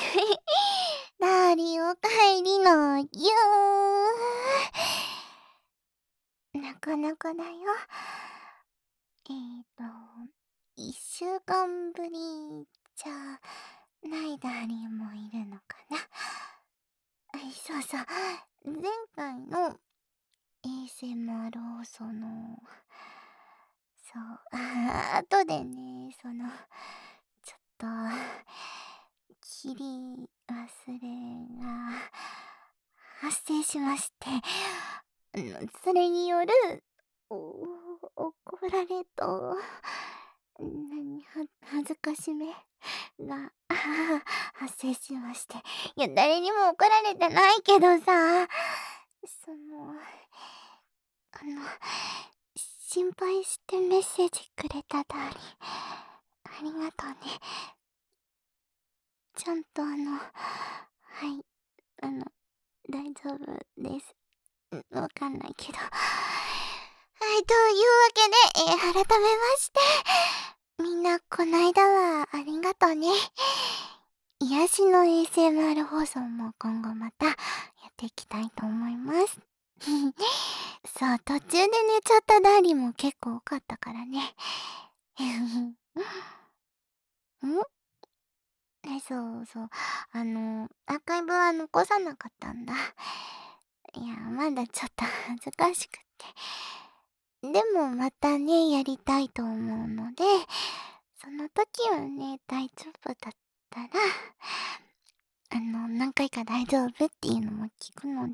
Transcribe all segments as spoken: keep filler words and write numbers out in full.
ダーリンおかえりのぎゅー。なかなかだよ。えーと、一週間ぶりじゃないダーリンもいるのかな。あ、そうそう。前回の エーエスエムアール 放送の、そう、あ後でね、その、ちょっと、切り忘れが発生しまして、あの、それによる、お怒られと、何、は、恥ずかしめが、あは発生しまして。いや、誰にも怒られてないけどさ、その、あの、心配してメッセージくれたダーリン、ありがとうね。ちゃんとあの、はい、あの、大丈夫です。ん、わかんないけど。はい、というわけで、えー、改めまして、みんなこないだはありがとうね。癒しの エーエスエムアール 放送も今後またやっていきたいと思います。そう、途中で寝ちゃったダーリンも結構多かったからね。んえ、そうそう。あの、アーカイブは残さなかったんだ。いや、まだちょっと恥ずかしくって。でもまたね、やりたいと思うので、その時はね、大丈夫だったら、あの、何回か大丈夫っていうのも聞くので、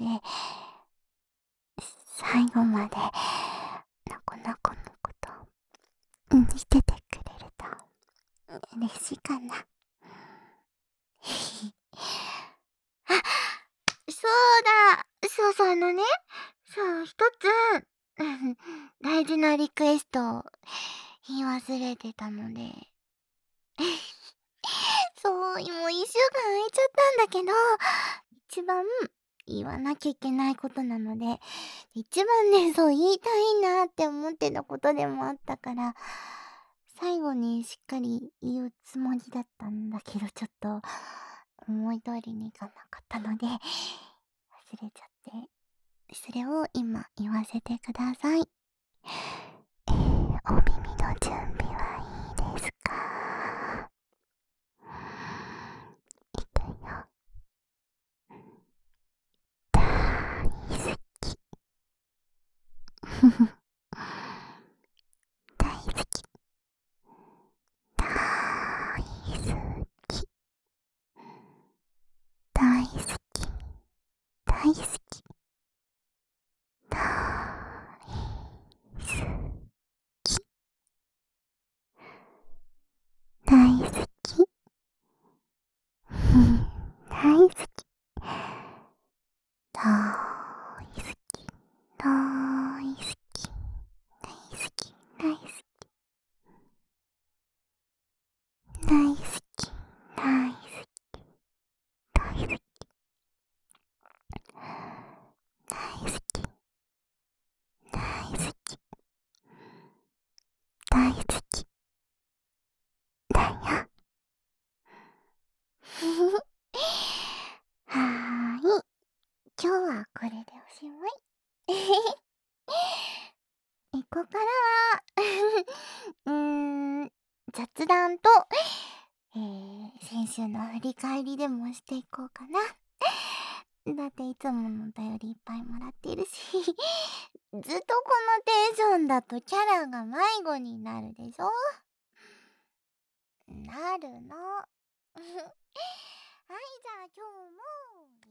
最後まで、なこなこのこと、うん、しててくれると、嬉しいかな。あ、そうだ。そうそう、あのね、そう、一つ、大事なリクエストを言い忘れてたので。そう、もう一週間空いちゃったんだけど、一番言わなきゃいけないことなので、一番ね、そう言いたいなって思ってたことでもあったから、最後にしっかり言うつもりだったんだけど、ちょっと思い通りにいかなかったので、忘れちゃって。それを今言わせてください。えー、お耳の準備はいいですか？いくよ。大好き。ふふ。大好き。大好き。大好き。大好き。大好き。大好き。大好き。大好き。大好き。大好き。大好き。大好き。大好き。大好き。大好き。大好き。大好き。だよ。はーい。今日はこれでおしまい。え、ここからはうーん、雑談と、えー、先週の振り返りでもしていこうかな。だっていつものお便りいっぱいもらってるし、ずっとこのテンションだとキャラが迷子になるでしょ？なるの。はい、じゃあ今日も